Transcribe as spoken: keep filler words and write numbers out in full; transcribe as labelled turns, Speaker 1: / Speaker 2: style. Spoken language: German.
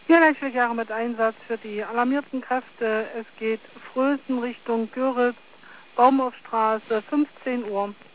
Speaker 1: Hier Lechwegjahre mit Einsatz für die alarmierten Kräfte. Es geht Frösen Richtung Göritz, Baumhofstraße, fünfzehn Uhr.